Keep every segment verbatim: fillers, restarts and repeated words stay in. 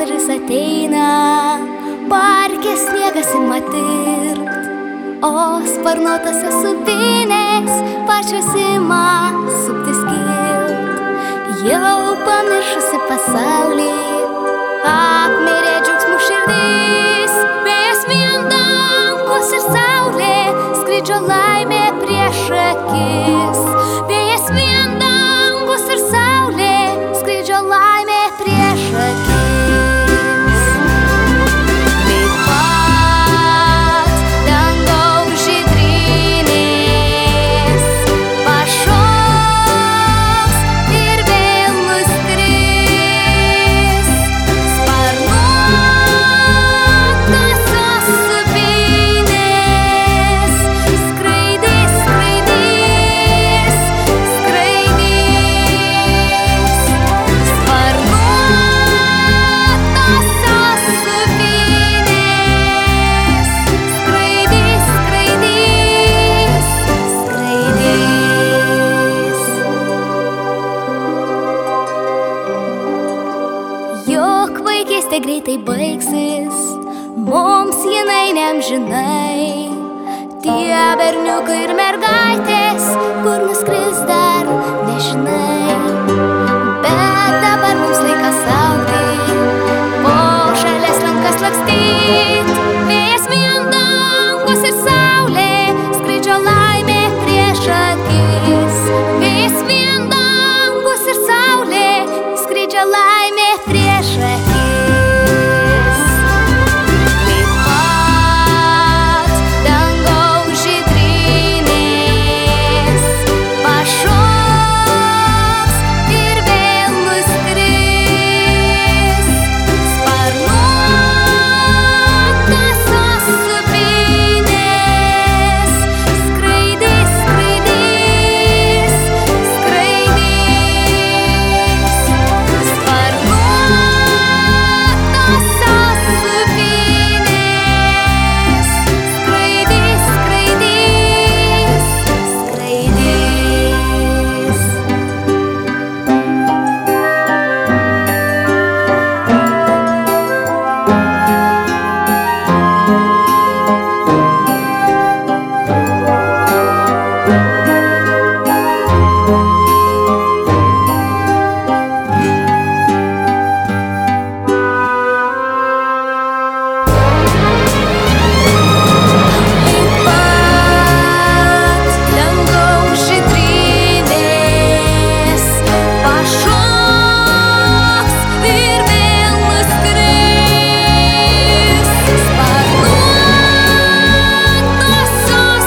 pavasaris ateina, parke sniegas ima tirpt, o sparnuotose sūpynės pačios ima suktis kilt. Jau pamiršusi pasaulį, apmirė džiaugsmų širdis, vėjas vien dangus ir saulė, skrydžio laimė prieš akis. Vėjas vien dangus ir saulė, skrydžio laimė prieš akis. Taip pat dangaus žydrynės pašoks ir vėl nuskris. Sparnuotosios sūpynės skraidys, skraidys, skraidys. Sparnuotosios sūpynės skraidys, skraidys, skraidys. Juk vaikystė greitai baigsis, mums jinai neamžinai. Tie berniukai ir mergaitės, kur nuskris dar nežinai. Bet dabar mums laikas augti, po žalias lankas lakstyt. Vėjas vien dangus ir saulė, skrydžio laimė prieš akis. Vėjas vien dangus ir saulė, skrydžio laimė prieš akis. Taip pat dangaus žydrynės pašoks ir vėl nuskris. Sparnuotosios sūpynės skraidys, skraidys, skraidys. Sparnuotosios sūpynės skraidys, skraidys, skraidys. Taip pat dangaus žydrynės pašoks ir vėl nuskris. Sparnuotosios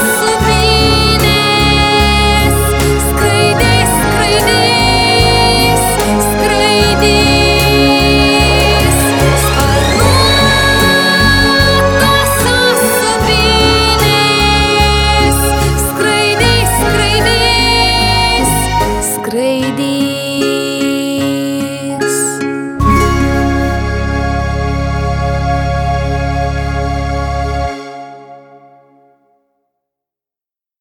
sūpynės skraidys, skraidys, skraidys. Sparnuotosios sūpynės skraidys, skraidys, skraidys.